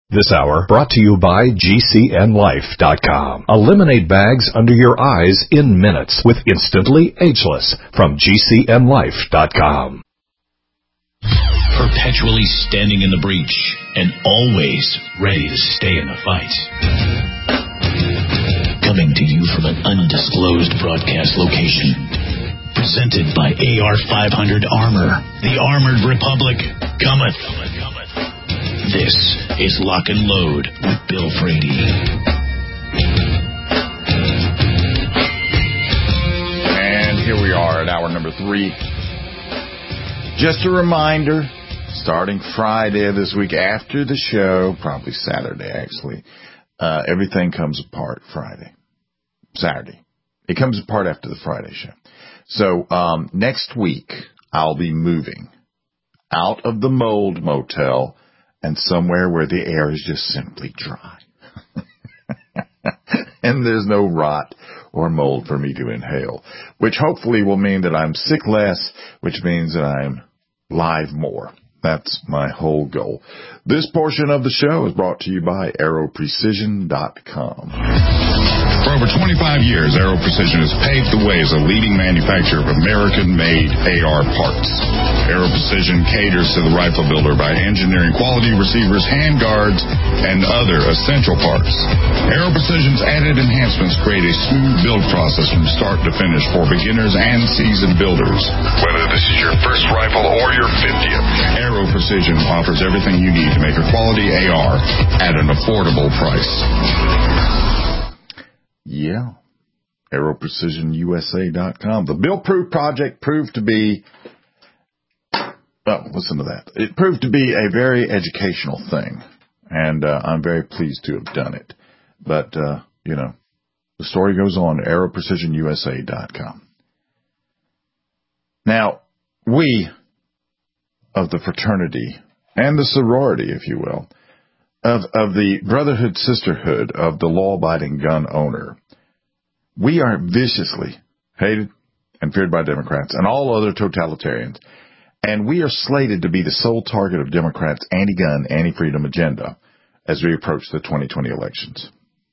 This hour brought to you by GCNLife.com. Eliminate bags under your eyes in minutes with Instantly Ageless from GCNLife.com. Perpetually standing in the breach and always ready to stay in the fight. Coming to you from an undisclosed broadcast location. Presented by AR-500 Armor. The Armored Republic cometh. This is Lock and Load with Bill Frady. And here we are at hour number 3. Just a reminder, starting Friday of this week after the show, probably Saturday actually, everything comes apart Saturday. It comes apart after the Friday show. So next week, I'll be moving out of the Mold Motel and somewhere where the air is just simply dry. And there's no rot or mold for me to inhale, which hopefully will mean that I'm sick less, which means that I'm live more. That's my whole goal. This portion of the show is brought to you by AeroPrecision.com. For over 25 years, Aero Precision has paved the way as a leading manufacturer of American-made AR parts. Aero Precision caters to the rifle builder by engineering quality receivers, handguards, and other essential parts. Aero Precision's added enhancements create a smooth build process from start to finish for beginners and seasoned builders. Whether this is your first rifle or your 50th, Aero Precision offers everything you need to make a quality AR at an affordable price. Yeah. AeroPrecisionUSA.com. The Bill Proof Project proved to be, listen to that. It proved to be a very educational thing, and I'm very pleased to have done it. But, the story goes on, AeroPrecisionUSA.com. Now, we of the fraternity and the sorority, if you will, of the brotherhood, sisterhood of the law-abiding gun owner, we are viciously hated and feared by Democrats and all other totalitarians, and we are slated to be the sole target of Democrats' anti-gun, anti-freedom agenda as we approach the 2020 elections.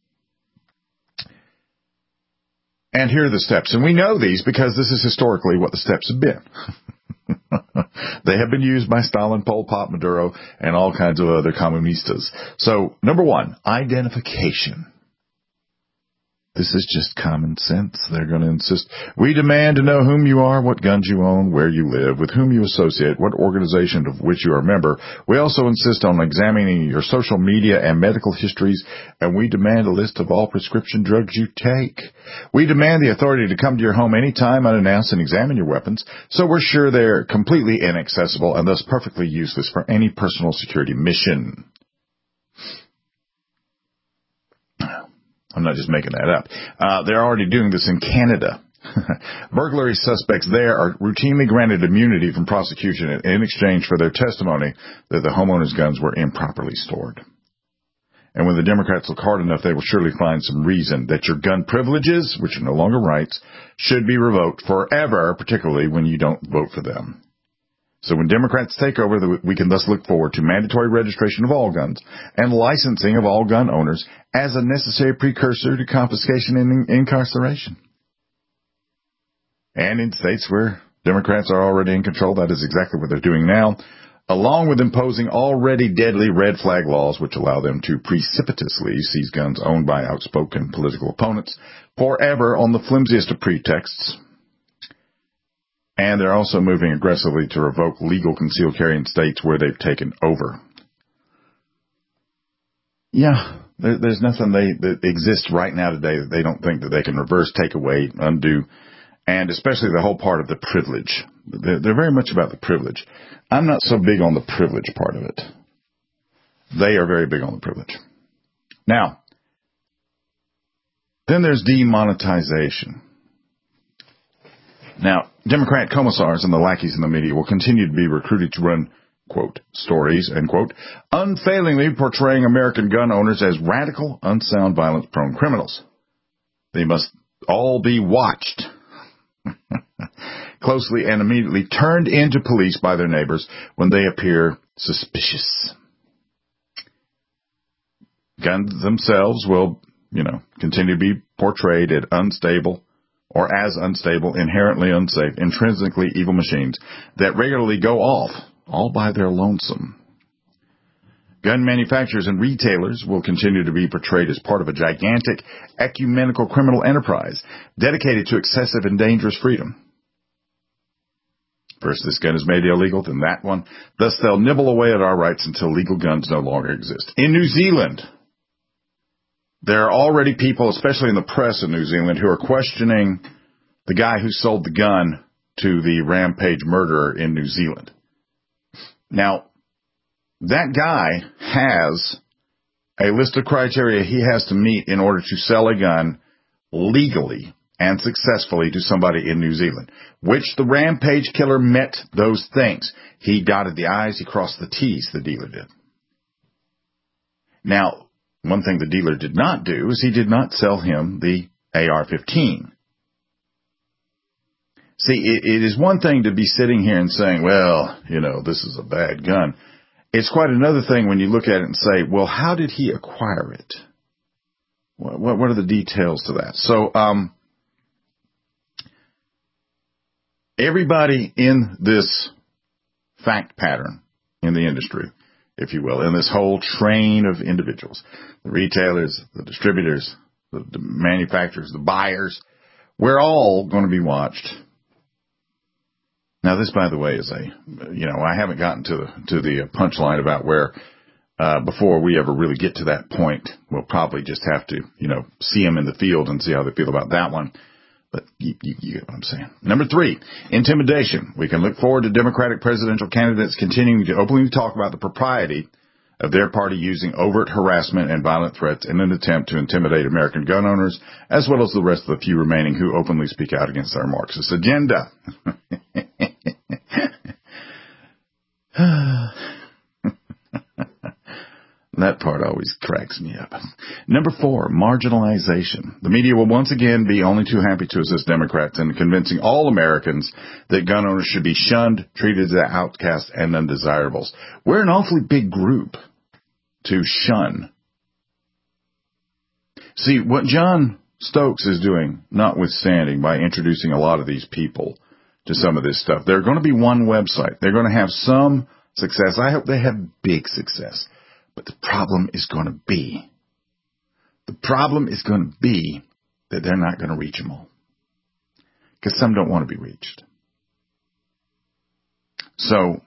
And here are the steps, and we know these because this is historically what the steps have been. They have been used by Stalin, Pol Pot, Maduro, and all kinds of other comunistas. So, number 1, identification. This is just common sense. They're going to insist. We demand to know whom you are, what guns you own, where you live, with whom you associate, what organization of which you are a member. We also insist on examining your social media and medical histories, and we demand a list of all prescription drugs you take. We demand the authority to come to your home anytime unannounced and examine your weapons, so we're sure they're completely inaccessible and thus perfectly useless for any personal security mission. I'm not just making that up. They're already doing this in Canada. Burglary suspects there are routinely granted immunity from prosecution in exchange for their testimony that the homeowner's guns were improperly stored. And when the Democrats look hard enough, they will surely find some reason that your gun privileges, which are no longer rights, should be revoked forever, particularly when you don't vote for them. So when Democrats take over, we can thus look forward to mandatory registration of all guns and licensing of all gun owners as a necessary precursor to confiscation and incarceration. And in states where Democrats are already in control, that is exactly what they're doing now, along with imposing already deadly red flag laws which allow them to precipitously seize guns owned by outspoken political opponents forever on the flimsiest of pretexts. And they're also moving aggressively to revoke legal concealed carry in states where they've taken over. Yeah, there's nothing that exists right now today that they don't think that they can reverse, take away, undo, and especially the whole part of the privilege. They're very much about the privilege. I'm not so big on the privilege part of it. They are very big on the privilege. Now, then there's demonetization. Now, Democrat commissars and the lackeys in the media will continue to be recruited to run, quote, stories, end quote, unfailingly portraying American gun owners as radical, unsound, violence-prone criminals. They must all be watched closely and immediately turned into police by their neighbors when they appear suspicious. Guns themselves will, continue to be portrayed as unstable, inherently unsafe, intrinsically evil machines that regularly go off all by their lonesome. Gun manufacturers and retailers will continue to be portrayed as part of a gigantic ecumenical criminal enterprise dedicated to excessive and dangerous freedom. First this gun is made illegal, then that one. Thus they'll nibble away at our rights until legal guns no longer exist. In New Zealand, there are already people, especially in the press in New Zealand, who are questioning the guy who sold the gun to the rampage murderer in New Zealand. Now, that guy has a list of criteria he has to meet in order to sell a gun legally and successfully to somebody in New Zealand, which the rampage killer met those things. He dotted the I's, he crossed the T's, the dealer did. Now, one thing the dealer did not do is he did not sell him the AR-15. See, it is one thing to be sitting here and saying, well, this is a bad gun. It's quite another thing when you look at it and say, well, how did he acquire it? What are the details to that? So, everybody in this fact pattern in the industry, if you will, in this whole train of individuals, the retailers, the distributors, the manufacturers, the buyers, we're all going to be watched. Now, this, by the way, is I haven't gotten to the punchline about where, before we ever really get to that point, we'll probably just have to, see them in the field and see how they feel about that one. But you get what I'm saying. Number 3, intimidation. We can look forward to Democratic presidential candidates continuing to openly talk about the propriety of their party using overt harassment and violent threats in an attempt to intimidate American gun owners, as well as the rest of the few remaining who openly speak out against our Marxist agenda. That part always cracks me up. Number 4, marginalization. The media will once again be only too happy to assist Democrats in convincing all Americans that gun owners should be shunned, treated as outcasts and undesirables. We're an awfully big group to shun. See, what John Stokes is doing, notwithstanding, by introducing a lot of these people to some of this stuff, they're going to be one website. They're going to have some success. I hope they have big success. But the problem is going to be that they're not going to reach them all. Because some don't want to be reached. So,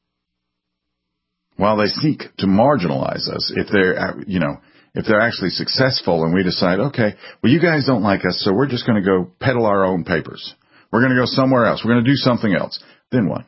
while they seek to marginalize us, if they're actually successful and we decide, okay, well, you guys don't like us, so we're just going to go peddle our own papers. We're going to go somewhere else. We're going to do something else. Then what?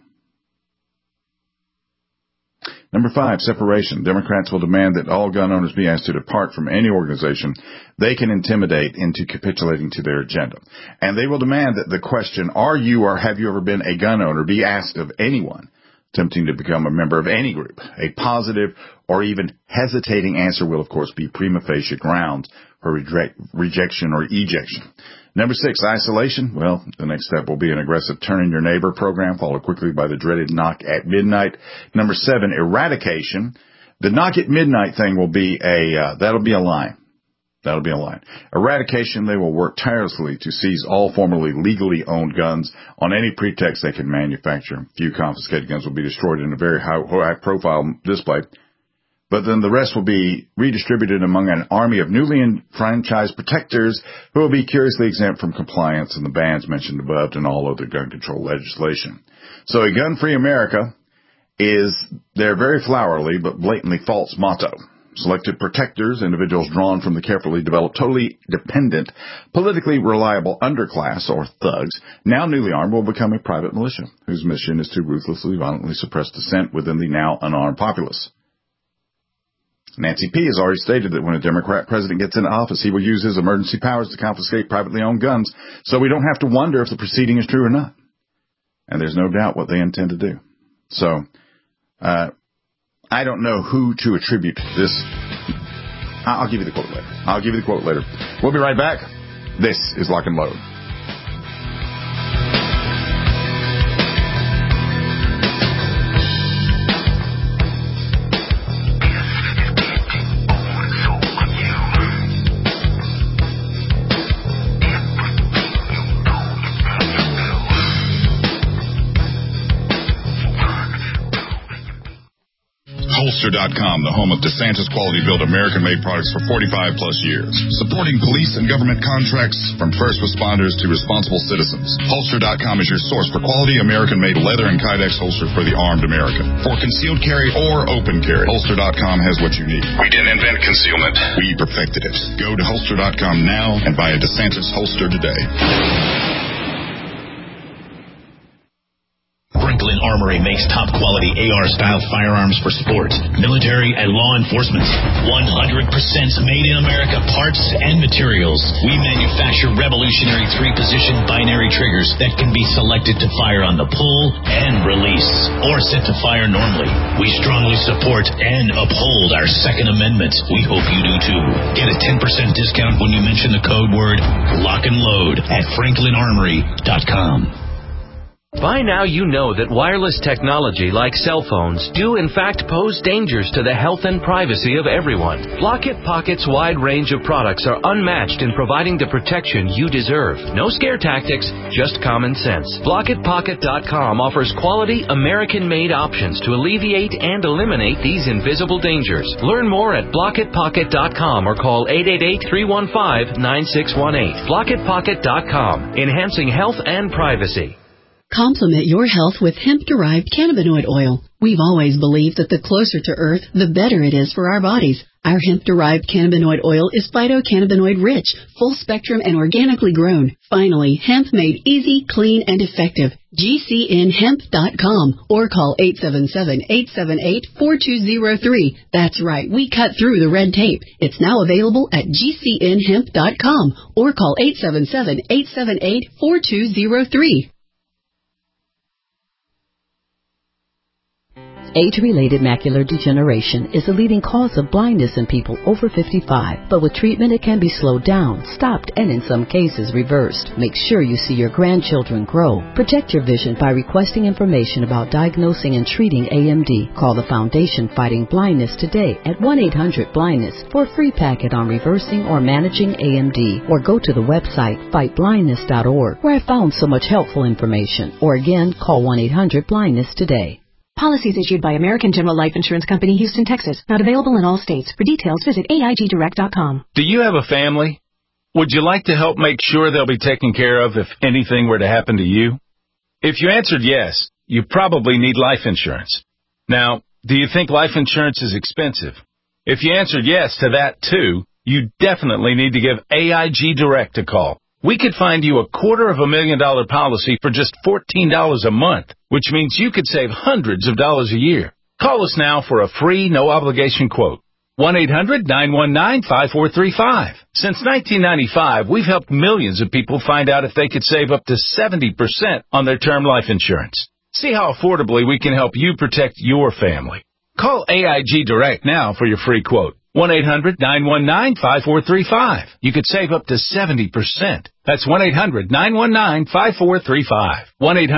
Number 5, separation. Democrats will demand that all gun owners be asked to depart from any organization they can intimidate into capitulating to their agenda. And they will demand that the question, are you or have you ever been a gun owner, be asked of anyone attempting to become a member of any group. A positive or even hesitating answer will, of course, be prima facie grounds for rejection or ejection. Number 6, isolation. Well, the next step will be an aggressive turn in your neighbor program, followed quickly by the dreaded knock at midnight. Number 7, eradication. The knock at midnight thing will be that'll be a line. That'll be a line. Eradication, they will work tirelessly to seize all formerly legally owned guns on any pretext they can manufacture. Few confiscated guns will be destroyed in a very high-profile display. But then the rest will be redistributed among an army of newly enfranchised protectors who will be curiously exempt from compliance in the bans mentioned above and all other gun control legislation. So a gun-free America is their very flowery but blatantly false motto. Selected protectors, individuals drawn from the carefully developed, totally dependent, politically reliable underclass, or thugs, now newly armed, will become a private militia, whose mission is to ruthlessly, violently suppress dissent within the now unarmed populace. Nancy P. has already stated that when a Democrat president gets into office, he will use his emergency powers to confiscate privately owned guns, so we don't have to wonder if the proceeding is true or not. And there's no doubt what they intend to do. So, I don't know who to attribute this. I'll give you the quote later. We'll be right back. This is Lock and Load. Holster.com, the home of DeSantis quality-built American-made products for 45 plus years. Supporting police and government contracts from first responders to responsible citizens. Holster.com is your source for quality American-made leather and Kydex holsters for the armed American. For concealed carry or open carry, Holster.com has what you need. We didn't invent concealment. We perfected it. Go to Holster.com now and buy a DeSantis holster today. Franklin Armory makes top-quality AR-style firearms for sport, military, and law enforcement. 100% made in America parts and materials. We manufacture revolutionary 3-position binary triggers that can be selected to fire on the pull and release, or set to fire normally. We strongly support and uphold our Second Amendment. We hope you do too. Get a 10% discount when you mention the code word LOCK and LOAD at franklinarmory.com. By now you know that wireless technology like cell phones do in fact pose dangers to the health and privacy of everyone. Blockit Pocket's wide range of products are unmatched in providing the protection you deserve. No scare tactics, just common sense. BlockitPocket.com offers quality American-made options to alleviate and eliminate these invisible dangers. Learn more at BlockitPocket.com or call 888-315-9618. BlockitPocket.com, enhancing health and privacy. Complement your health with hemp-derived cannabinoid oil. We've always believed that the closer to Earth, the better it is for our bodies. Our hemp-derived cannabinoid oil is phytocannabinoid-rich, full-spectrum, and organically grown. Finally, hemp made easy, clean, and effective. GCNhemp.com or call 877-878-4203. That's right, we cut through the red tape. It's now available at GCNhemp.com or call 877-878-4203. Age-related macular degeneration is the leading cause of blindness in people over 55. But with treatment, it can be slowed down, stopped, and in some cases reversed. Make sure you see your grandchildren grow. Protect your vision by requesting information about diagnosing and treating AMD. Call the Foundation Fighting Blindness today at 1-800-BLINDNESS for a free packet on reversing or managing AMD. Or go to the website fightblindness.org, where I found so much helpful information. Or again, call 1-800-BLINDNESS today. Policies issued by American General Life Insurance Company, Houston, Texas. Not available in all states. For details, visit AIGdirect.com. Do you have a family? Would you like to help make sure they'll be taken care of if anything were to happen to you? If you answered yes, you probably need life insurance. Now, do you think life insurance is expensive? If you answered yes to that too, you definitely need to give AIG Direct a call. We could find you a $250,000 policy for just $14 a month, which means you could save hundreds of dollars a year. Call us now for a free, no-obligation quote. 1-800-919-5435. Since 1995, we've helped millions of people find out if they could save up to 70% on their term life insurance. See how affordably we can help you protect your family. Call AIG Direct now for your free quote. 1-800-919-5435. You could save up to 70%. That's 1-800-919-5435.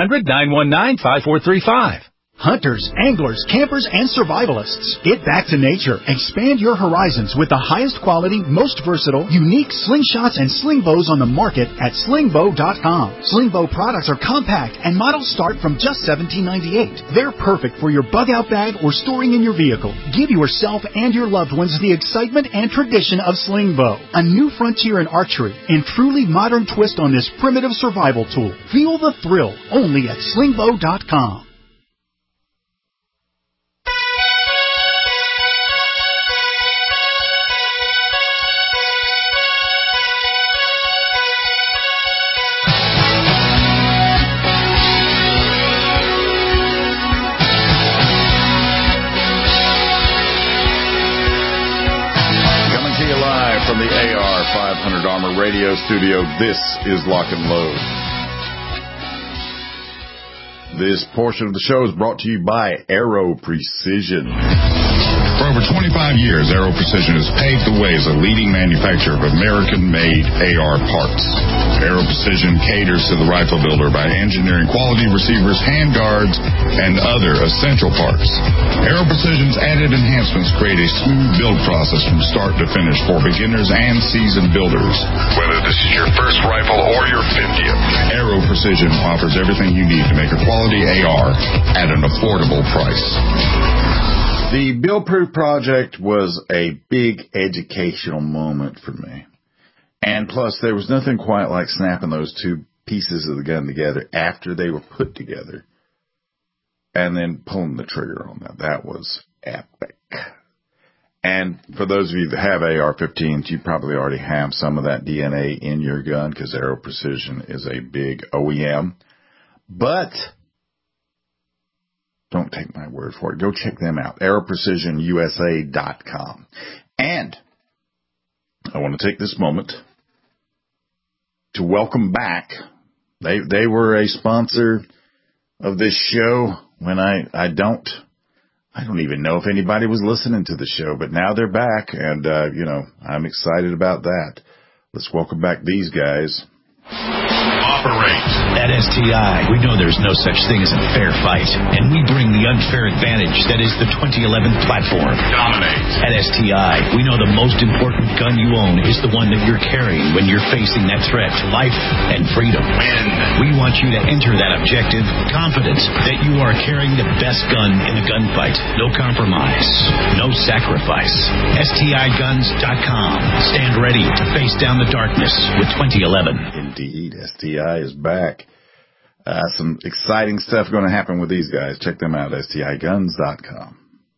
1-800-919-5435. Hunters, anglers, campers, and survivalists. Get back to nature. Expand your horizons with the highest quality, most versatile, unique slingshots and sling bows on the market at slingbow.com. Sling bow products are compact and models start from just $17.98. They're perfect for your bug-out bag or storing in your vehicle. Give yourself and your loved ones the excitement and tradition of sling bow. A new frontier in archery and truly modern twist on this primitive survival tool. Feel the thrill only at slingbow.com. From the AR 500 Armor Radio Studio, this is Lock and Load. This portion of the show is brought to you by Aero Precision. For over 25 years, Aero Precision has paved the way as a leading manufacturer of American-made AR parts. Aero Precision caters to the rifle builder by engineering quality receivers, handguards, and other essential parts. Aero Precision's added enhancements create a smooth build process from start to finish for beginners and seasoned builders. Whether this is your first rifle or your 50th, Aero Precision offers everything you need to make a quality AR at an affordable price. The Bill Proof Project was a big educational moment for me. And plus, there was nothing quite like snapping those two pieces of the gun together after they were put together and then pulling the trigger on them. That was epic. And for those of you that have AR-15s, you probably already have some of that DNA in your gun because Aero Precision is a big OEM. But don't take my word for it. Go check them out, aeroprecisionusa.com. And I want to take this moment to welcome back. They were a sponsor of this show when I don't even know if anybody was listening to the show, but now they're back, and I'm excited about that. Let's welcome back these guys. Operate. At STI, we know there's no such thing as a fair fight, and we bring the unfair advantage that is the 2011 platform. Dominate. At STI, we know the most important gun you own is the one that you're carrying when you're facing that threat to life and freedom. Win. We want you to enter that objective confident that you are carrying the best gun in the gunfight. No compromise. No sacrifice. STIguns.com. Stand ready to face down the darkness with 2011. Indeed, STI is back. Some exciting stuff going to happen with these guys. Check them out, STIguns.com.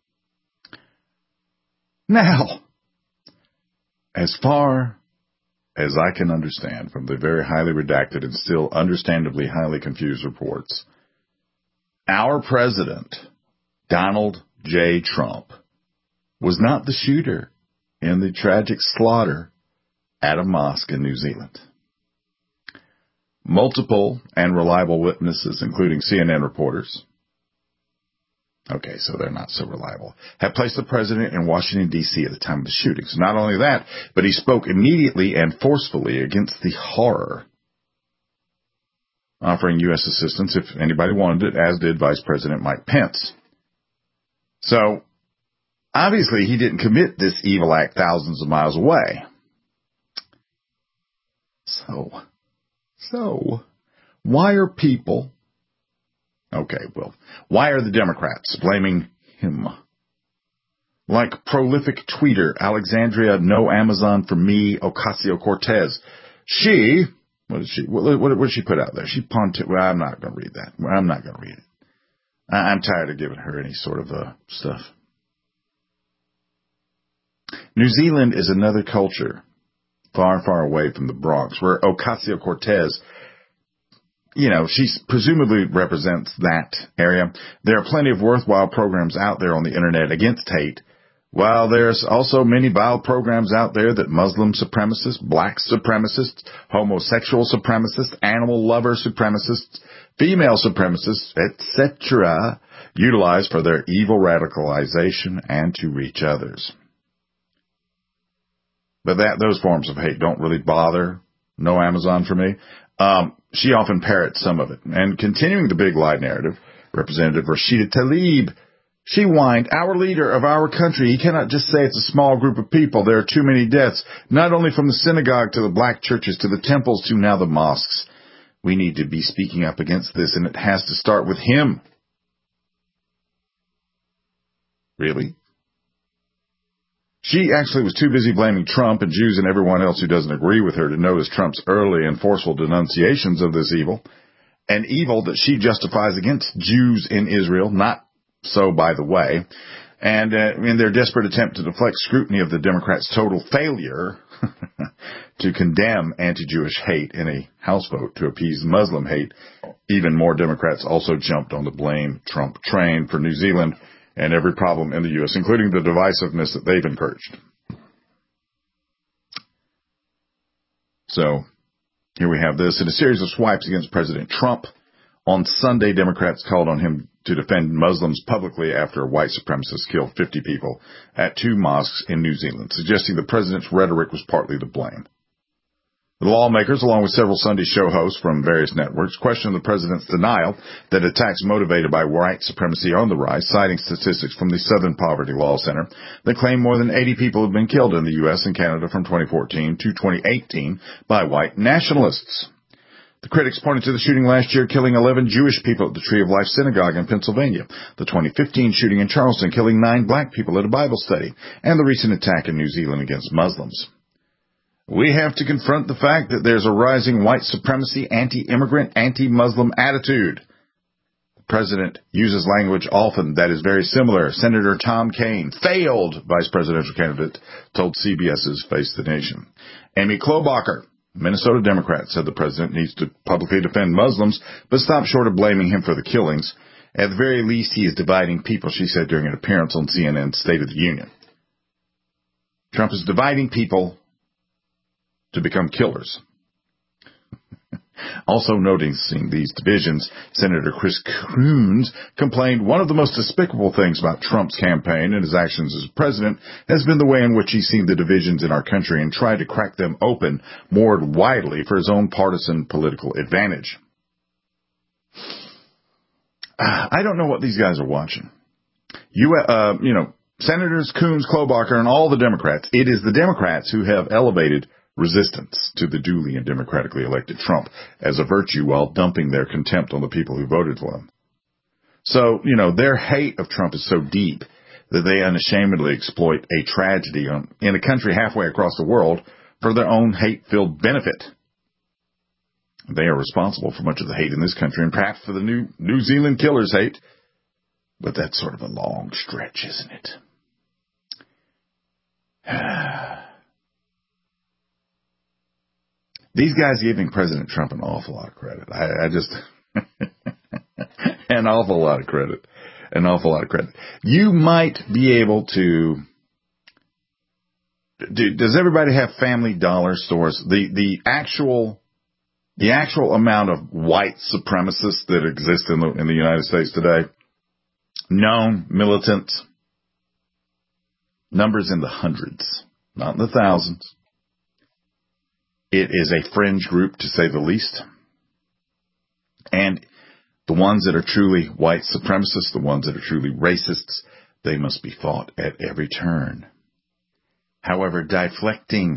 Now, as far as I can understand from the very highly redacted and still understandably highly confused reports, our president, Donald J. Trump, was not the shooter in the tragic slaughter at a mosque in New Zealand. Multiple and reliable witnesses, including CNN reporters, okay, so they're not so reliable, have placed the president in Washington, D.C. at the time of the shooting. So not only that, but he spoke immediately and forcefully against the horror, offering U.S. assistance if anybody wanted it, as did Vice President Mike Pence. So, obviously, he didn't commit this evil act thousands of miles away. So, why are people... why are the Democrats blaming him? Like prolific tweeter Alexandria No Amazon for Me Ocasio-Cortez. What did she put out there? Well, I'm not going to read that. I'm not going to read it. I'm tired of giving her any sort of stuff. New Zealand is another culture far, far away from the Bronx, where Ocasio-Cortez, she presumably represents that area. There are plenty of worthwhile programs out there on the internet against hate, while there's also many vile programs out there that Muslim supremacists, black supremacists, homosexual supremacists, animal lover supremacists, female supremacists, etc., utilize for their evil radicalization and to reach others. But those forms of hate don't really bother No Amazon for me. She often parrots some of it. And continuing the big lie narrative, Representative Rashida Tlaib, she whined, our leader of our country, he cannot just say it's a small group of people. There are too many deaths, not only from the synagogue to the black churches to the temples to now the mosques. We need to be speaking up against this, and it has to start with him. Really? She actually was too busy blaming Trump and Jews and everyone else who doesn't agree with her to notice Trump's early and forceful denunciations of this evil, an evil that she justifies against Jews in Israel, not so, by the way, and in their desperate attempt to deflect scrutiny of the Democrats' total failure to condemn anti-Jewish hate in a House vote to appease Muslim hate, even more Democrats also jumped on the blame Trump train for New Zealand and every problem in the U.S., including the divisiveness that they've encouraged. So, here we have this. In a series of swipes against President Trump, on Sunday, Democrats called on him to defend Muslims publicly after a white supremacist killed 50 people at 2 mosques in New Zealand, suggesting the president's rhetoric was partly to blame. The lawmakers, along with several Sunday show hosts from various networks, questioned the president's denial that attacks motivated by white supremacy are on the rise, citing statistics from the Southern Poverty Law Center that claim more than 80 people have been killed in the U.S. and Canada from 2014 to 2018 by white nationalists. The critics pointed to the shooting last year killing 11 Jewish people at the Tree of Life Synagogue in Pennsylvania, the 2015 shooting in Charleston killing 9 black people at a Bible study, and the recent attack in New Zealand against Muslims. We have to confront the fact that there's a rising white supremacy, anti-immigrant, anti-Muslim attitude. The president uses language often that is very similar. Senator Tom Kaine, failed vice presidential candidate, told CBS's Face the Nation. Amy Klobuchar, Minnesota Democrat, said the president needs to publicly defend Muslims, but stopped short of blaming him for the killings. At the very least, he is dividing people, she said during an appearance on CNN's State of the Union. Trump is dividing people to become killers. Also noticing these divisions, Senator Chris Coons complained one of the most despicable things about Trump's campaign and his actions as president has been the way in which he's seen the divisions in our country and tried to crack them open more widely for his own partisan political advantage. I don't know what these guys are watching. Senators Coons, Klobuchar, and all the Democrats, it is the Democrats who have elevated resistance to the duly and democratically elected Trump as a virtue while dumping their contempt on the people who voted for him. So, their hate of Trump is so deep that they unashamedly exploit a tragedy in a country halfway across the world for their own hate-filled benefit. They are responsible for much of the hate in this country and perhaps for the New Zealand killers' hate, but that's sort of a long stretch, isn't it? These guys are giving President Trump an awful lot of credit. I just, an awful lot of credit. An awful lot of credit. You might be able to, does everybody have Family Dollar stores? The actual amount of white supremacists that exist in the United States today, known, militant, numbers in the hundreds, not in the thousands. It is a fringe group, to say the least. And the ones that are truly white supremacists, the ones that are truly racists, they must be fought at every turn. However, deflecting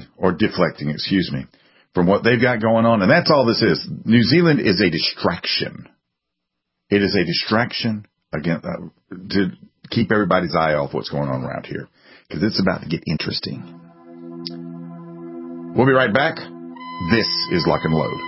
from what they've got going on, and that's all this is. New Zealand is a distraction. It is a distraction to keep everybody's eye off what's going on around here, because it's about to get interesting. We'll be right back. This is Lock and Load.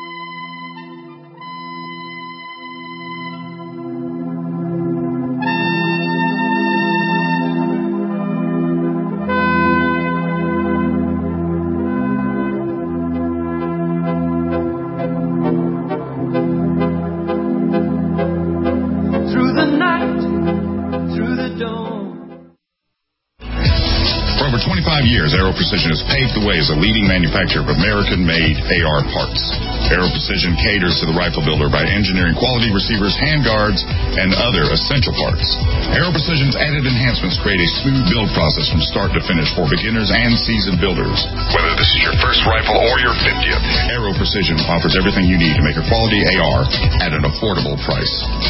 Aero Precision has paved the way as a leading manufacturer of American-made AR parts. Aero Precision caters to the rifle builder by engineering quality receivers, handguards, and other essential parts. Aero Precision's added enhancements create a smooth build process from start to finish for beginners and seasoned builders. Whether this is your first rifle or your 50th, Aero Precision offers everything you need to make a quality AR at an affordable price.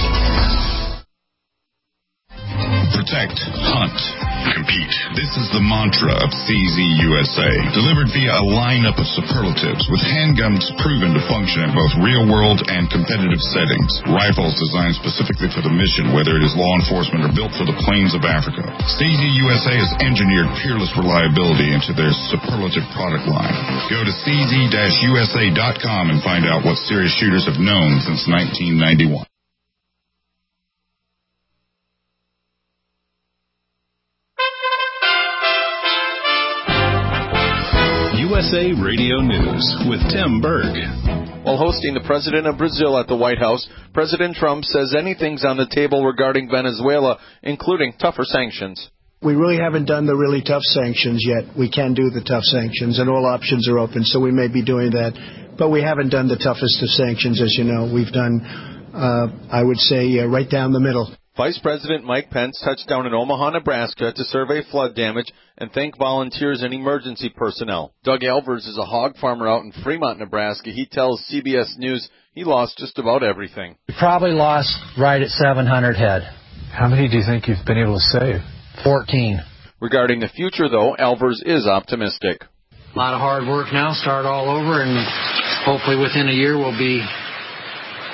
Protect, hunt, compete. This is the mantra of CZ USA, delivered via a lineup of superlatives with handguns proven to function in both real-world and competitive settings. Rifles designed specifically for the mission, whether it is law enforcement or built for the plains of Africa. CZ USA has engineered peerless reliability into their superlative product line. Go to cz-usa.com and find out what serious shooters have known since 1991. USA Radio News with Tim Berg. While hosting the president of Brazil at the White House, President Trump says anything's on the table regarding Venezuela, including tougher sanctions. We really haven't done the really tough sanctions yet. We can do the tough sanctions, and all options are open, so we may be doing that. But we haven't done the toughest of sanctions, as you know. We've done, I would say, right down the middle. Vice President Mike Pence touched down in Omaha, Nebraska to survey flood damage and thank volunteers and emergency personnel. Doug Alvers is a hog farmer out in Fremont, Nebraska. He tells CBS News he lost just about everything. We probably lost right at 700 head. How many do you think you've been able to save? 14. Regarding the future, though, Alvers is optimistic. A lot of hard work now, start all over, and hopefully within a year we'll be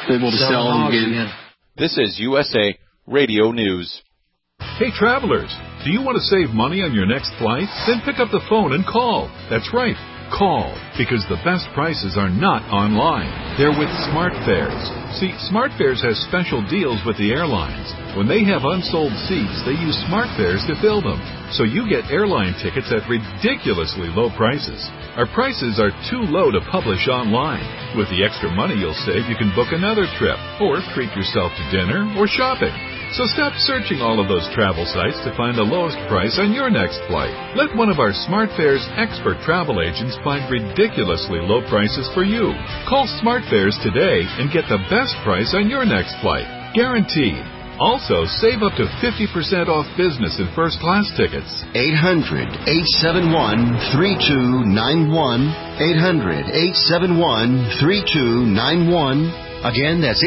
able to sell again. This is USA Radio News. Hey travelers, do you want to save money on your next flight? Then pick up the phone and call. That's right, call, because the best prices are not online. They're with SmartFares. See, SmartFares has special deals with the airlines. When they have unsold seats, they use SmartFares to fill them. So you get airline tickets at ridiculously low prices. Our prices are too low to publish online. With the extra money you'll save, you can book another trip, or treat yourself to dinner or shopping. So stop searching all of those travel sites to find the lowest price on your next flight. Let one of our SmartFares expert travel agents find ridiculously low prices for you. Call SmartFares today and get the best price on your next flight. Guaranteed. Also, save up to 50% off business and first-class tickets. 800-871-3291. 800-871-3291. Again, that's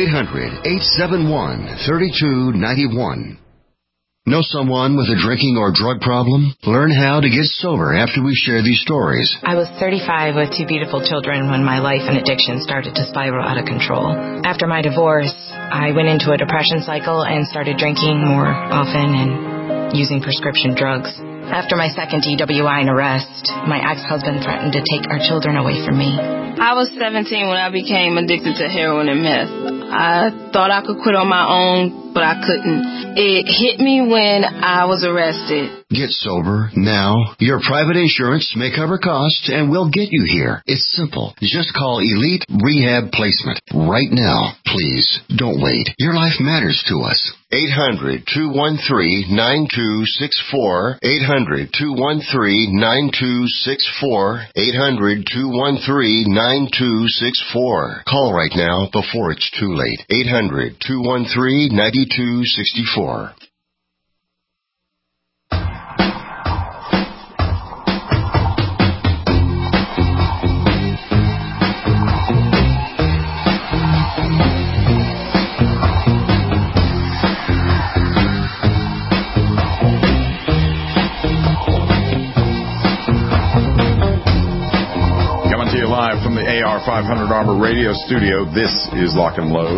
800-871-3291. Know someone with a drinking or drug problem? Learn how to get sober after we share these stories. I was 35 with 2 beautiful children when my life and addiction started to spiral out of control. After my divorce, I went into a depression cycle and started drinking more often and using prescription drugs. After my second DWI and arrest, my ex-husband threatened to take our children away from me. I was 17 when I became addicted to heroin and meth. I thought I could quit on my own, but I couldn't. It hit me when I was arrested. Get sober now. Your private insurance may cover costs and we'll get you here. It's simple. Just call Elite Rehab Placement right now. Please, don't wait. Your life matters to us. 800-213-9264. 800-213-9264. 800-213-9264. Call right now before it's too late. 800-213-9264. Live from the AR 500 Armor Radio Studio, this is Lock and Load.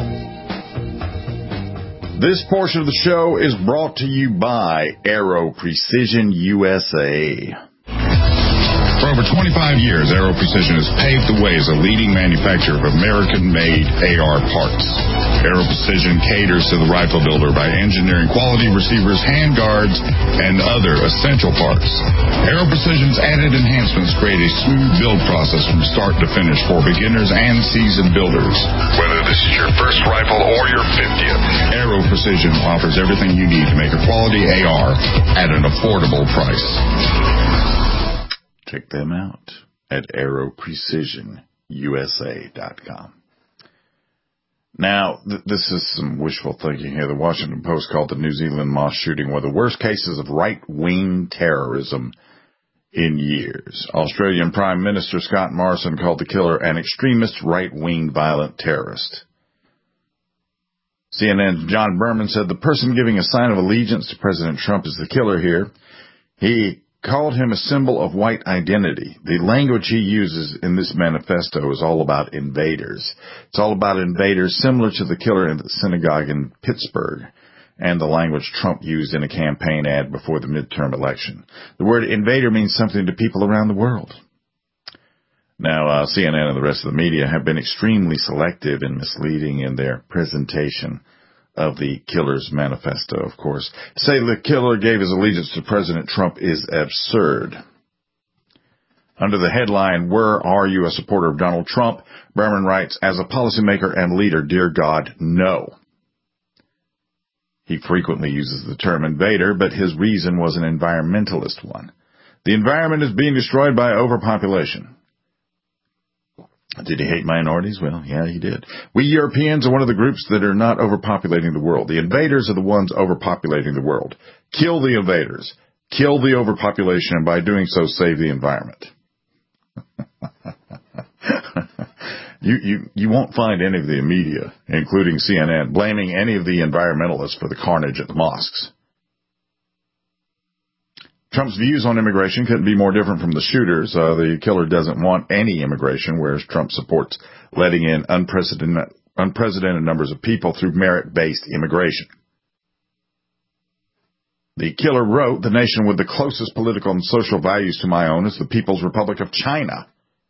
This portion of the show is brought to you by Aero Precision USA. For over 25 years, Aero Precision has paved the way as a leading manufacturer of American-made AR parts. Aero Precision caters to the rifle builder by engineering quality receivers, handguards, and other essential parts. Aero Precision's added enhancements create a smooth build process from start to finish for beginners and seasoned builders. Whether this is your first rifle or your 50th, Aero Precision offers everything you need to make a quality AR at an affordable price. Check them out at AeroPrecisionUSA.com. Now, this is some wishful thinking here. The Washington Post called the New Zealand mosque shooting one of the worst cases of right-wing terrorism in years. Australian Prime Minister Scott Morrison called the killer an extremist right-wing violent terrorist. CNN's John Berman said the person giving a sign of allegiance to President Trump is the killer here. He called him a symbol of white identity. The language he uses in this manifesto is all about invaders. It's all about invaders similar to the killer in the synagogue in Pittsburgh and the language Trump used in a campaign ad before the midterm election. The word invader means something to people around the world. Now, CNN and the rest of the media have been extremely selective and misleading in their presentation of the killer's manifesto, of course. To say the killer gave his allegiance to President Trump is absurd. Under the headline, "Where are you a supporter of Donald Trump?" Berman writes, "As a policymaker and leader, dear God, no." He frequently uses the term invader, but his reason was an environmentalist one. The environment is being destroyed by overpopulation. Did he hate minorities? Well, yeah, he did. We Europeans are one of the groups that are not overpopulating the world. The invaders are the ones overpopulating the world. Kill the invaders. Kill the overpopulation, and by doing so, save the environment. You won't find any of the media, including CNN, blaming any of the environmentalists for the carnage at the mosques. Trump's views on immigration couldn't be more different from the shooters. The killer doesn't want any immigration, whereas Trump supports letting in unprecedented unprecedented numbers of people through merit-based immigration. The killer wrote, "The nation with the closest political and social values to my own is the People's Republic of China."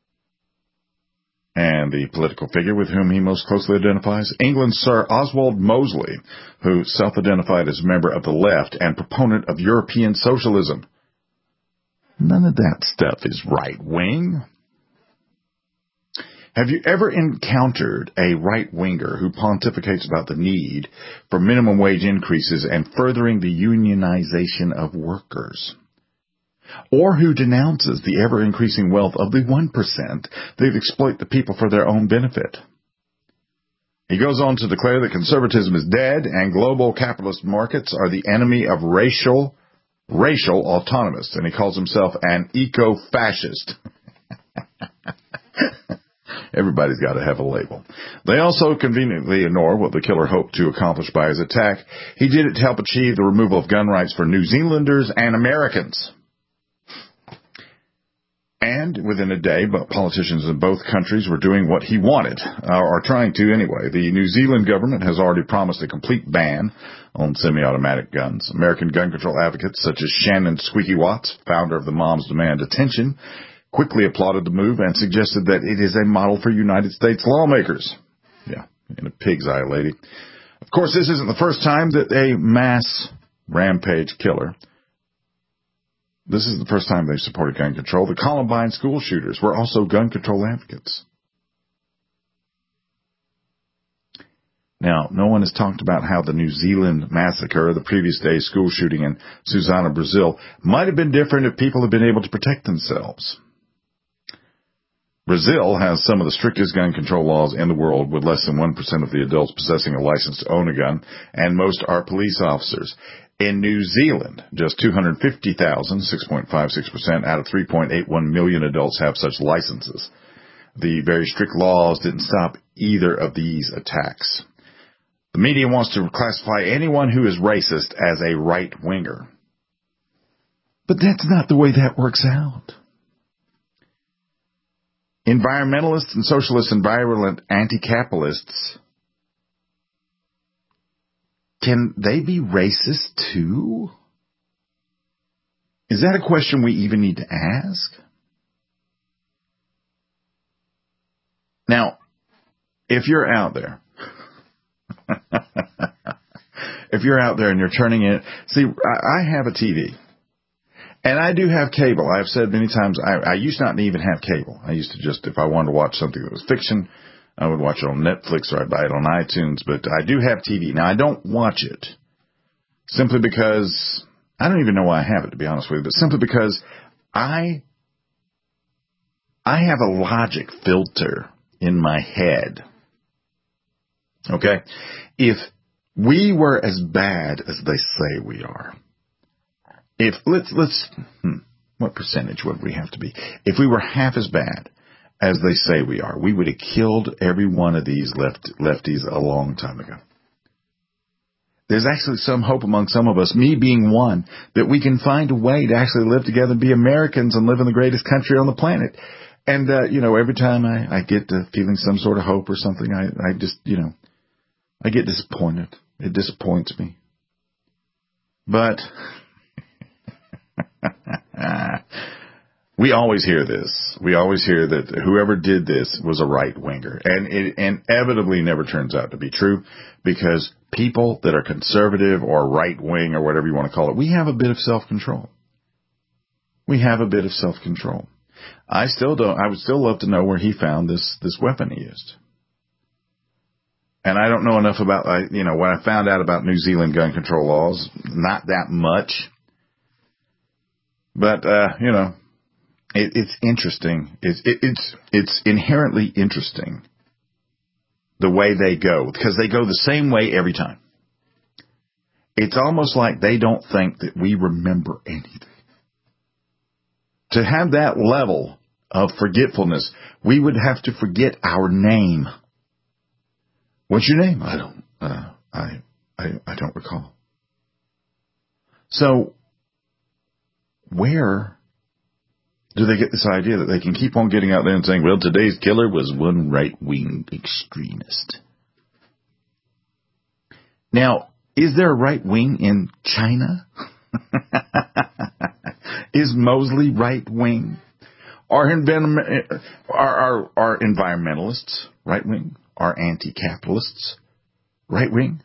And the political figure with whom he most closely identifies, England's Sir Oswald Mosley, who self-identified as a member of the left and proponent of European socialism. None of that stuff is right-wing. Have you ever encountered a right-winger who pontificates about the need for minimum wage increases and furthering the unionization of workers? Or who denounces the ever-increasing wealth of the 1% that exploit the people for their own benefit? He goes on to declare that conservatism is dead and global capitalist markets are the enemy of racial autonomists, and he calls himself an eco-fascist. Everybody's got to have a label. They also conveniently ignore what the killer hoped to accomplish by his attack. He did it to help achieve the removal of gun rights for New Zealanders and Americans. And within a day, but politicians in both countries were doing what he wanted, or trying to anyway. The New Zealand government has already promised a complete ban on semi-automatic guns. American gun control advocates such as Shannon Squeaky Watts, founder of the Moms Demand Attention, quickly applauded the move and suggested that it is a model for United States lawmakers. Yeah, in a pig's eye, lady. Of course, this isn't the first time that a mass rampage killer. This is the first time they've supported gun control. The Columbine school shooters were also gun control advocates. Now, no one has talked about how the New Zealand massacre, the previous day's school shooting in Suzano, Brazil, might have been different if people had been able to protect themselves. Brazil has some of the strictest gun control laws in the world, with less than 1% of the adults possessing a license to own a gun, and most are police officers. In New Zealand, just 250,000, 6.56% out of 3.81 million adults have such licenses. The very strict laws didn't stop either of these attacks. The media wants to classify anyone who is racist as a right-winger. But that's not the way that works out. Environmentalists and socialists and virulent anti-capitalists, can they be racist too? Is that a question we even need to ask? Now, if you're out there, and you're turning in, see, I have a TV. And I do have cable. I've said many times, I used not to even have cable. I used to just, if I wanted to watch something that was fiction, I would watch it on Netflix or I'd buy it on iTunes. But I do have TV. Now, I don't watch it simply because, I don't even know why I have it, to be honest with you, but simply because I have a logic filter in my head. Okay? If we were as bad as they say we are, what percentage would we have to be? If we were half as bad as they say we are, we would have killed every one of these lefties a long time ago. There's actually some hope among some of us, me being one, that we can find a way to actually live together and be Americans and live in the greatest country on the planet. And, every time I get to feeling some sort of hope or something, I just, I get disappointed. It disappoints me. But we always hear this. We always hear that whoever did this was a right-winger. And it inevitably never turns out to be true, because people that are conservative or right-wing or whatever you want to call it, we have a bit of self-control. We have a bit of self-control. I would still love to know where he found this weapon he used. And I don't know enough about, what I found out about New Zealand gun control laws, not that much. But, it's interesting. It's inherently interesting the way they go, because they go the same way every time. It's almost like they don't think that we remember anything. To have that level of forgetfulness, we would have to forget our name. What's your name? I don't recall. So, where do they get this idea that they can keep on getting out there and saying, well, today's killer was one right-wing extremist? Now, is there a right wing in China? Is Mosley right wing? Are environmentalists right wing? Are anti-capitalists right wing?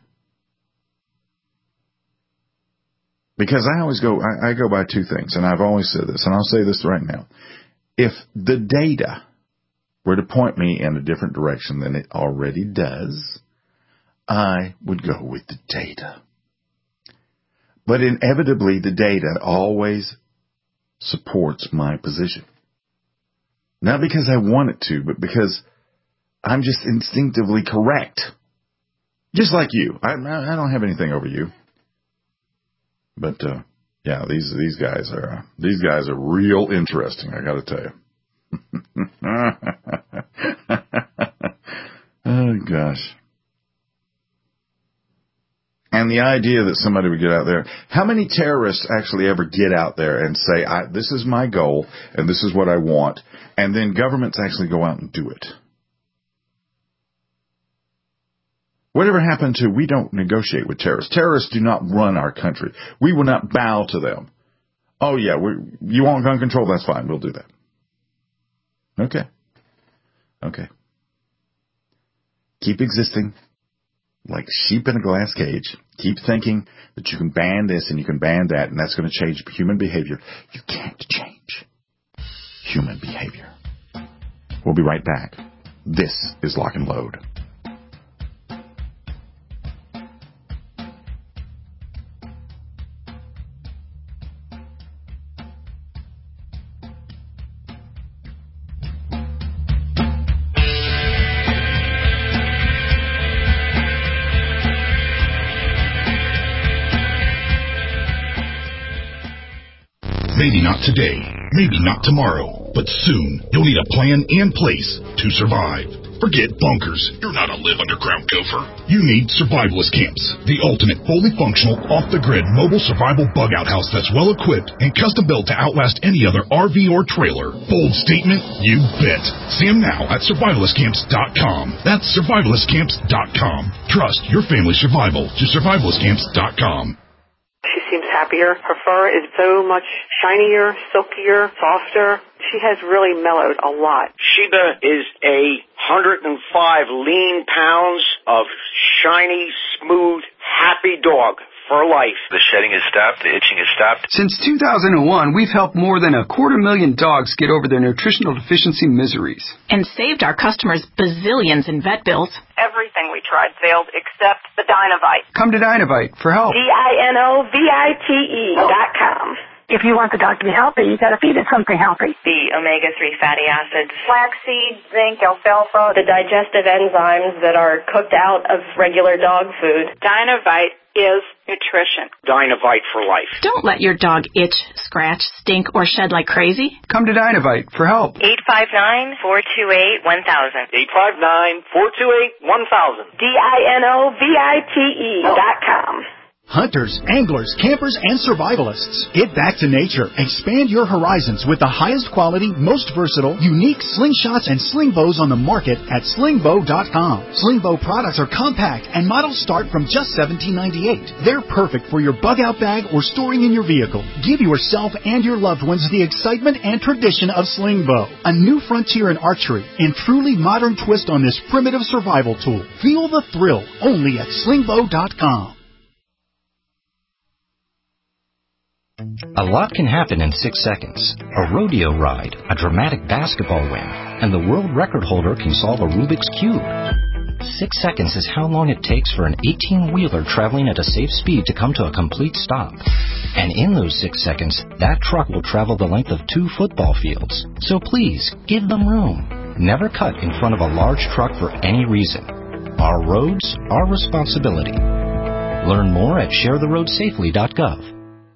Because I always go by two things, and I've always said this, and I'll say this right now. If the data were to point me in a different direction than it already does, I would go with the data. But inevitably, the data always supports my position. Not because I want it to, but because I'm just instinctively correct. Just like you. I don't have anything over you. But, yeah, these guys are real interesting, I gotta tell you. Oh, gosh. And the idea that somebody would get out there, how many terrorists actually ever get out there and say, this is my goal and this is what I want, and then governments actually go out and do it? Whatever happened to, we don't negotiate with terrorists. Terrorists do not run our country. We will not bow to them. Oh, yeah, you want gun control? That's fine. We'll do that. Okay. Keep existing like sheep in a glass cage. Keep thinking that you can ban this and you can ban that, and that's going to change human behavior. You can't change human behavior. We'll be right back. This is Lock and Load. Maybe not today, maybe not tomorrow, but soon you'll need a plan in place to survive. Forget bunkers. You're not a live underground gopher. You need Survivalist Camps, the ultimate fully functional, off-the-grid mobile survival bug-out house that's well-equipped and custom-built to outlast any other RV or trailer. Bold statement? You bet. See them now at survivalistcamps.com. That's survivalistcamps.com. Trust your family's survival to survivalistcamps.com. She seems happier. Her fur is so much shinier, silkier, softer. She has really mellowed a lot. Sheba is 105 lean pounds of shiny, smooth, happy dog for life. The shedding has stopped. The itching has stopped. Since 2001, we've helped more than 250,000 dogs get over their nutritional deficiency miseries. And saved our customers bazillions in vet bills. Everything we tried failed except the Dynovite. Come to Dynovite for help. DINOVITE.com. If you want the dog to be healthy, you got to feed it something healthy. The omega-3 fatty acids, flaxseed, zinc, alfalfa, the digestive enzymes that are cooked out of regular dog food. Dynovite is nutrition. Dynovite for life. Don't let your dog itch, scratch, stink, or shed like crazy. Come to Dynovite for help. 859-428-1000. 859-428-1000. DINOVITE.com. Hunters, anglers, campers, and survivalists. Get back to nature. Expand your horizons with the highest quality, most versatile, unique slingshots and sling bows on the market at slingbow.com. Slingbow products are compact and models start from just $17.98. They're perfect for your bug-out bag or storing in your vehicle. Give yourself and your loved ones the excitement and tradition of Slingbow, a new frontier in archery and truly modern twist on this primitive survival tool. Feel the thrill only at slingbow.com. A lot can happen in 6 seconds. A rodeo ride, a dramatic basketball win, and the world record holder can solve a Rubik's Cube. 6 seconds is how long it takes for an 18-wheeler traveling at a safe speed to come to a complete stop. And in those 6 seconds, that truck will travel the length of 2 football fields. So please, give them room. Never cut in front of a large truck for any reason. Our roads, our responsibility. Learn more at sharetheroadsafely.gov.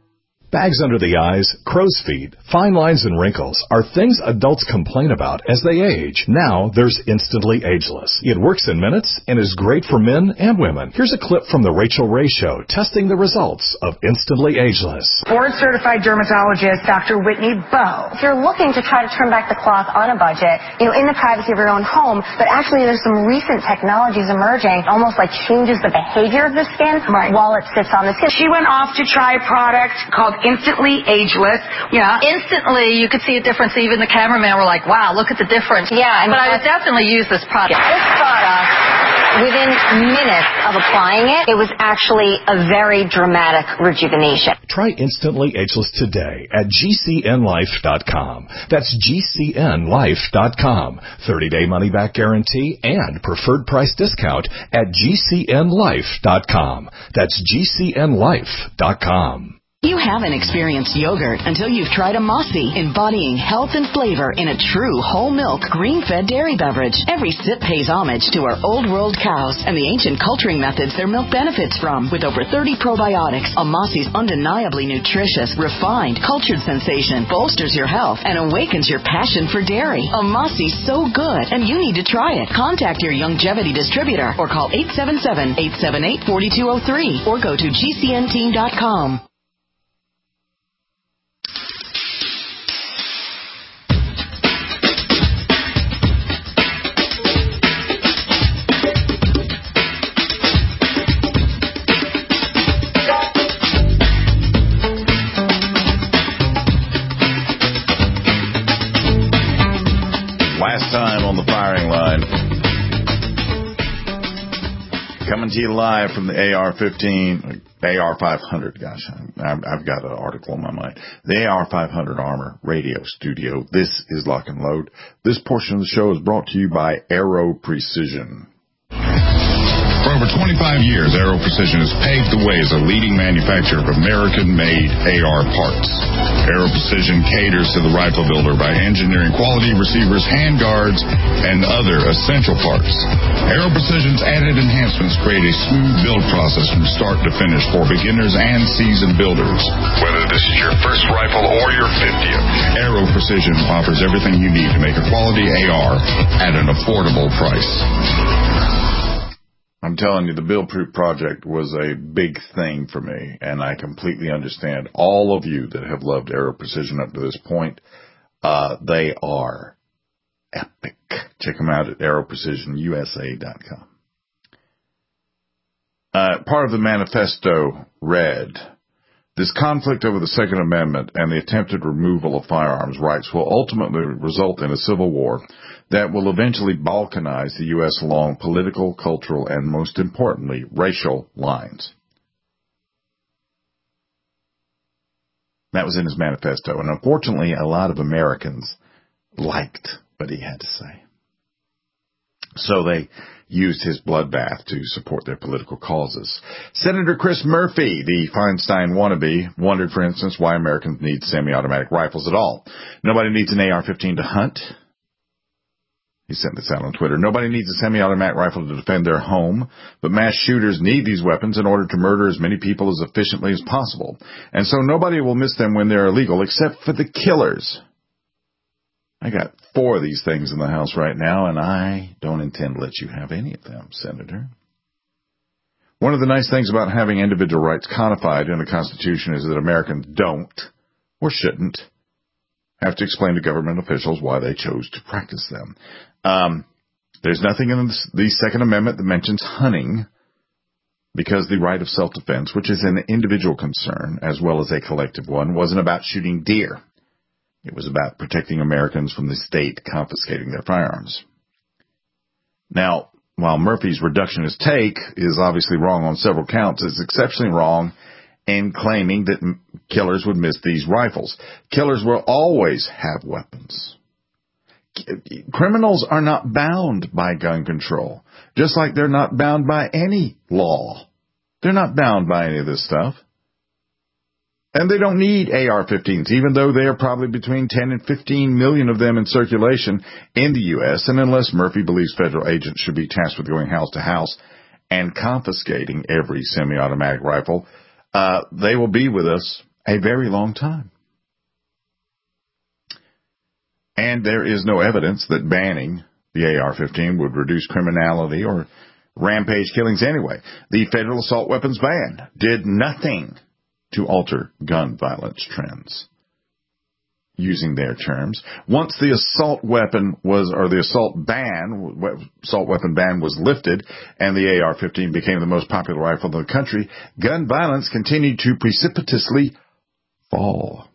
Bags under the eyes, crow's feet, fine lines, and wrinkles are things adults complain about as they age. Now there's Instantly Ageless. It works in minutes and is great for men and women. Here's a clip from The Rachel Ray Show testing the results of Instantly Ageless. Board-certified dermatologist Dr. Whitney Bowe. If you're looking to try to turn back the clock on a budget, in the privacy of your own home, but actually there's some recent technologies emerging, almost like changes the behavior of the skin while it sits on the skin. She went off to try a product called Instantly Ageless. Yeah, instantly you could see a difference. Even the cameraman were like, wow, look at the difference. Yeah. But I would definitely use this product. This product, within minutes of applying it, it was actually a very dramatic rejuvenation. Try Instantly Ageless today at GCNlife.com. That's GCNlife.com. 30-day money-back guarantee and preferred price discount at GCNlife.com. That's GCNlife.com. You haven't experienced yogurt until you've tried a Mossy, embodying health and flavor in a true whole milk, green-fed dairy beverage. Every sip pays homage to our old world cows and the ancient culturing methods their milk benefits from. With over 30 probiotics, a Mossy's undeniably nutritious, refined, cultured sensation bolsters your health and awakens your passion for dairy. A Mossy's so good, and you need to try it. Contact your Youngevity distributor or call 877-878-4203 or go to GCNteam.com. Time on the firing line. Coming to you live from the AR-500. Gosh, I've got an article in my mind. The AR-500 Armor Radio Studio. This is Lock and Load. This portion of the show is brought to you by Aero Precision. For over 25 years, Aero Precision has paved the way as a leading manufacturer of American-made AR parts. Aero Precision caters to the rifle builder by engineering quality receivers, handguards, and other essential parts. Aero Precision's added enhancements create a smooth build process from start to finish for beginners and seasoned builders. Whether this is your first rifle or your 50th, Aero Precision offers everything you need to make a quality AR at an affordable price. I'm telling you, the Build Proof Project was a big thing for me, and I completely understand all of you that have loved Aero Precision up to this point. They are epic. Check them out at aeroprecisionusa.com. Part of the manifesto read, this conflict over the Second Amendment and the attempted removal of firearms rights will ultimately result in a civil war that will eventually balkanize the U.S. along political, cultural, and most importantly, racial lines. That was in his manifesto, and unfortunately, a lot of Americans liked what he had to say. So they used his bloodbath to support their political causes. Senator Chris Murphy, the Feinstein wannabe, wondered, for instance, why Americans need semi-automatic rifles at all. Nobody needs an AR-15 to hunt. He sent this out on Twitter. Nobody needs a semi-automatic rifle to defend their home, but mass shooters need these weapons in order to murder as many people as efficiently as possible. And so nobody will miss them when they're illegal, except for the killers. I got 4 of these things in the house right now, and I don't intend to let you have any of them, Senator. One of the nice things about having individual rights codified in the Constitution is that Americans don't, or shouldn't, have to explain to government officials why they chose to practice them. There's nothing in the Second Amendment that mentions hunting, because the right of self-defense, which is an individual concern as well as a collective one, wasn't about shooting deer. It was about protecting Americans from the state confiscating their firearms. Now, while Murphy's reductionist take is obviously wrong on several counts, it's exceptionally wrong in claiming that killers would miss these rifles. Killers will always have weapons. Criminals are not bound by gun control, just like they're not bound by any law. They're not bound by any of this stuff. And they don't need AR-15s, even though there are probably between 10 and 15 million of them in circulation in the U.S., and unless Murphy believes federal agents should be tasked with going house to house and confiscating every semi-automatic rifle, they will be with us a very long time. And there is no evidence that banning the AR-15 would reduce criminality or rampage killings anyway. The federal assault weapons ban did nothing to alter gun violence trends. Using their terms, once the assault weapon assault weapon ban was lifted and the AR-15 became the most popular rifle in the country, gun violence continued to precipitously fall.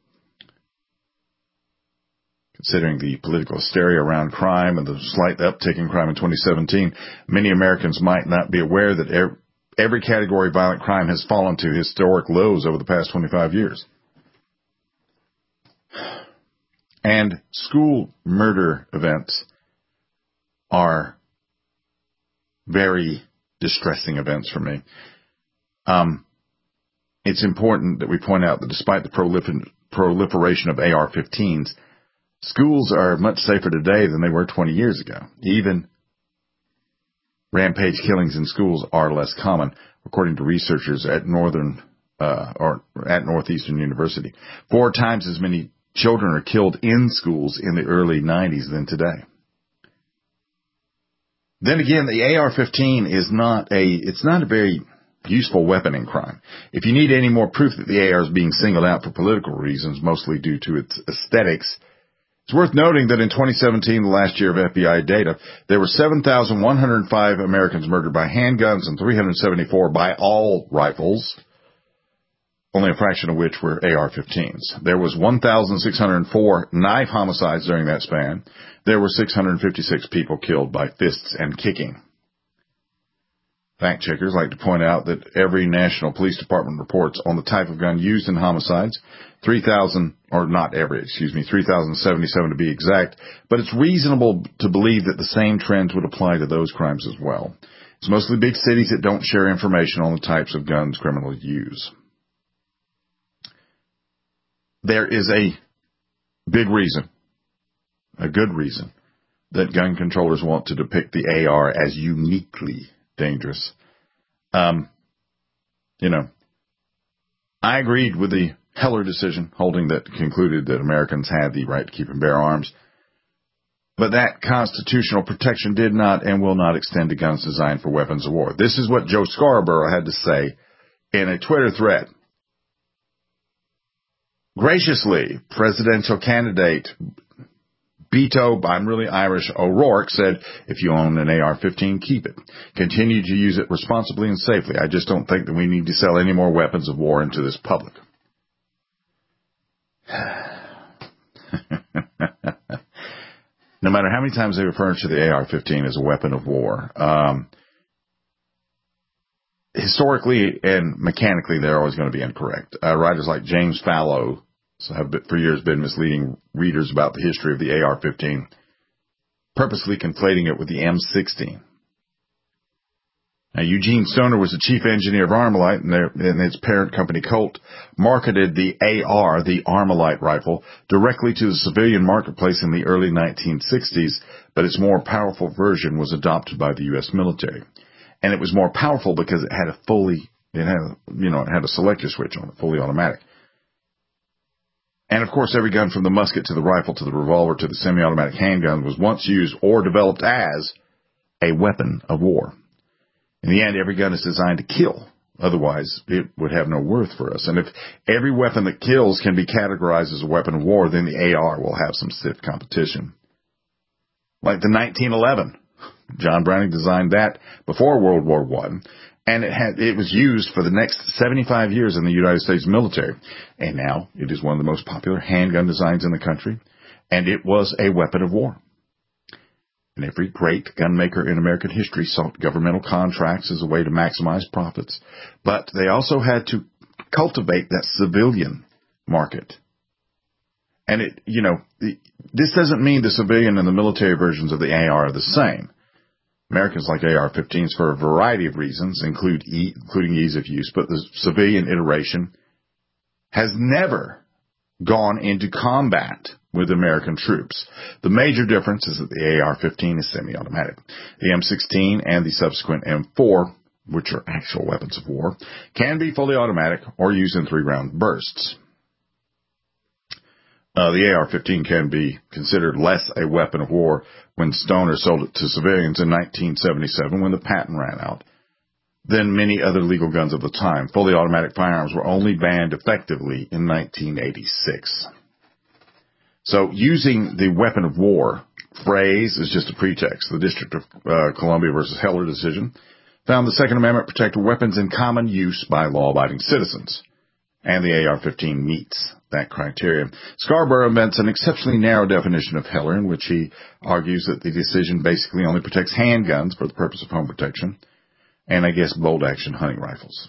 Considering the political hysteria around crime and the slight uptick in crime in 2017, many Americans might not be aware that every category of violent crime has fallen to historic lows over the past 25 years. And school murder events are very distressing events for me. It's important that we point out that despite the proliferation of AR-15s, schools are much safer today than they were 20 years ago. Even rampage killings in schools are less common, according to researchers at Northeastern University. 4 times as many children are killed in schools in the early 90s than today. Then again, the AR-15 is not a very useful weapon in crime. If you need any more proof that the AR is being singled out for political reasons, mostly due to its aesthetics, it's worth noting that in 2017, the last year of FBI data, there were 7,105 Americans murdered by handguns and 374 by all rifles, only a fraction of which were AR-15s. There was 1,604 knife homicides during that span. There were 656 people killed by fists and kicking. Fact checkers like to point out that every national police department reports on the type of gun used in homicides, 3,077 to be exact, but it's reasonable to believe that the same trends would apply to those crimes as well. It's mostly big cities that don't share information on the types of guns criminals use. There is a big reason, a good reason, that gun controllers want to depict the AR as uniquely dangerous. I agreed with the Heller decision, holding that concluded that Americans had the right to keep and bear arms. But that constitutional protection did not and will not extend to guns designed for weapons of war. This is what Joe Scarborough had to say in a Twitter thread. Graciously, presidential candidate Beto, I'm really Irish, O'Rourke said, if you own an AR-15, keep it. Continue to use it responsibly and safely. I just don't think that we need to sell any more weapons of war into this public. No matter how many times they refer to the AR-15 as a weapon of war, historically and mechanically, they're always going to be incorrect. Writers like James Fallow have for years been misleading readers about the history of the AR-15, purposely conflating it with the M16. Now, Eugene Stoner was the chief engineer of Armalite, and its parent company Colt marketed the AR, the Armalite rifle, directly to the civilian marketplace in the early 1960s, but its more powerful version was adopted by the U.S. military. And it was more powerful because it had a selector switch on it, fully automatic. And of course, every gun from the musket to the rifle to the revolver to the semi-automatic handgun was once used or developed as a weapon of war. In the end, every gun is designed to kill. Otherwise, it would have no worth for us. And if every weapon that kills can be categorized as a weapon of war, then the AR will have some stiff competition. Like the 1911. John Browning designed that before World War I, and it was used for the next 75 years in the United States military. And now it is one of the most popular handgun designs in the country, and it was a weapon of war. And every great gun maker in American history sought governmental contracts as a way to maximize profits, but they also had to cultivate that civilian market. And this doesn't mean the civilian and the military versions of the AR are the same. Americans like AR-15s for a variety of reasons, including ease of use, but the civilian iteration has never gone into combat with American troops. The major difference is that the AR-15 is semi-automatic. The M16 and the subsequent M4 which are actual weapons of war, can be fully automatic or used in 3-round bursts. The AR-15 can be considered less a weapon of war when Stoner sold it to civilians in 1977 when the patent ran out than many other legal guns of the time. Fully automatic firearms were only banned effectively in 1986. So using the weapon of war phrase is just a pretext. The District of Columbia versus Heller decision found the Second Amendment protected weapons in common use by law-abiding citizens, and the AR-15 meets that criteria. Scarborough invents an exceptionally narrow definition of Heller, in which he argues that the decision basically only protects handguns for the purpose of home protection, and I guess bolt-action hunting rifles.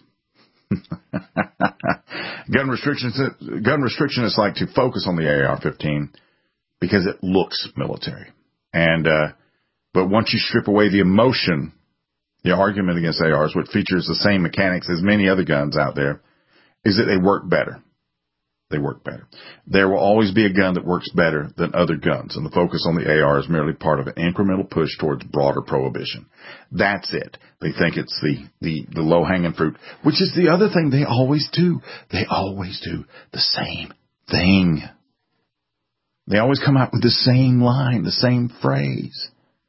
Gun restrictionists like to focus on the AR-15 because it looks military. But once you strip away the emotion, the argument against ARs, which features the same mechanics as many other guns out there, is that they work better. They work better. There will always be a gun that works better than other guns, and the focus on the AR is merely part of an incremental push towards broader prohibition. That's it. They think it's the low-hanging fruit, which is the other thing they always do. They always do the same thing. They always come out with the same line, the same phrase.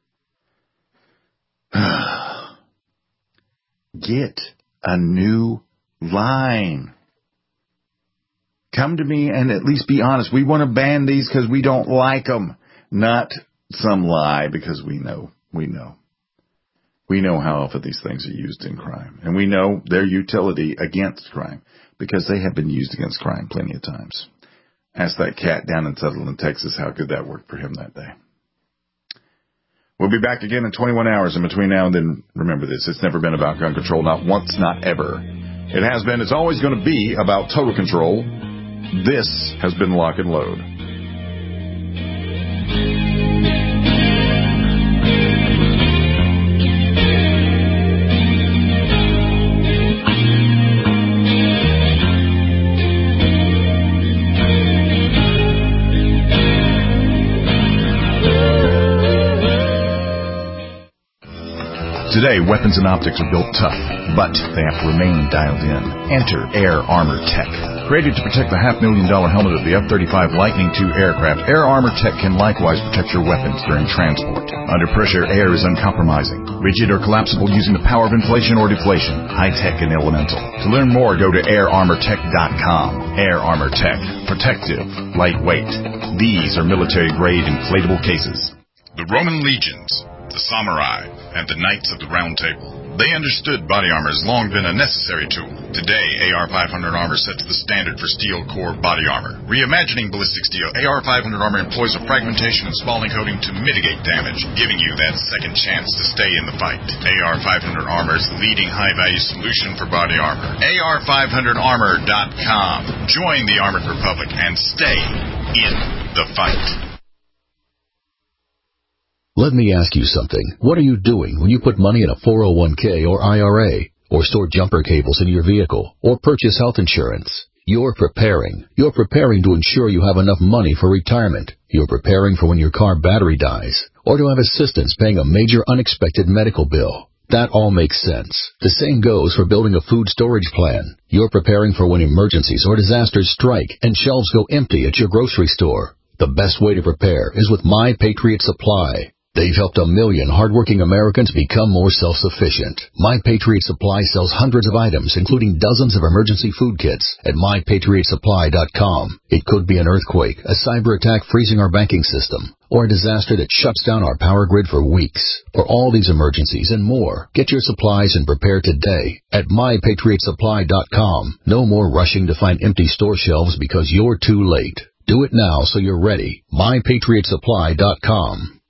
Get a new line. Come to me and at least be honest. We want to ban these because we don't like them, not some lie because we know. We know how often these things are used in crime, and we know their utility against crime because they have been used against crime plenty of times. Ask that cat down in Sutherland, Texas, how good that worked for him that day. We'll be back again in 21 hours. In between now and then, remember this, it's never been about gun control, not once, not ever. It has been, it's always going to be about total control. This has been Lock and Load. Today, weapons and optics are built tough, but they have to remain dialed in. Enter Air Armor Tech. Created to protect the $500,000 helmet of the F-35 Lightning II aircraft, Air Armor Tech can likewise protect your weapons during transport. Under pressure, air is uncompromising, rigid or collapsible using the power of inflation or deflation, high-tech and elemental. To learn more, go to airarmortech.com. Air Armor Tech. Protective. Lightweight. These are military-grade inflatable cases. The Roman legions, the samurai, and the Knights of the Round Table. They understood body armor has long been a necessary tool. Today, AR-500 armor sets the standard for steel core body armor. Reimagining ballistic steel, AR-500 armor employs a fragmentation and spalling coating to mitigate damage, giving you that second chance to stay in the fight. AR-500 armor is the leading high-value solution for body armor. AR500armor.com. Join the Armored Republic and stay in the fight. Let me ask you something. What are you doing when you put money in a 401k or IRA, or store jumper cables in your vehicle, or purchase health insurance? You're preparing. You're preparing to ensure you have enough money for retirement. You're preparing for when your car battery dies, or to have assistance paying a major unexpected medical bill. That all makes sense. The same goes for building a food storage plan. You're preparing for when emergencies or disasters strike and shelves go empty at your grocery store. The best way to prepare is with My Patriot Supply. They've helped 1 million hardworking Americans become more self-sufficient. My Patriot Supply sells hundreds of items, including dozens of emergency food kits at MyPatriotSupply.com. It could be an earthquake, a cyber attack freezing our banking system, or a disaster that shuts down our power grid for weeks. For all these emergencies and more, get your supplies and prepare today at MyPatriotSupply.com. No more rushing to find empty store shelves because you're too late. Do it now so you're ready. MyPatriotSupply.com.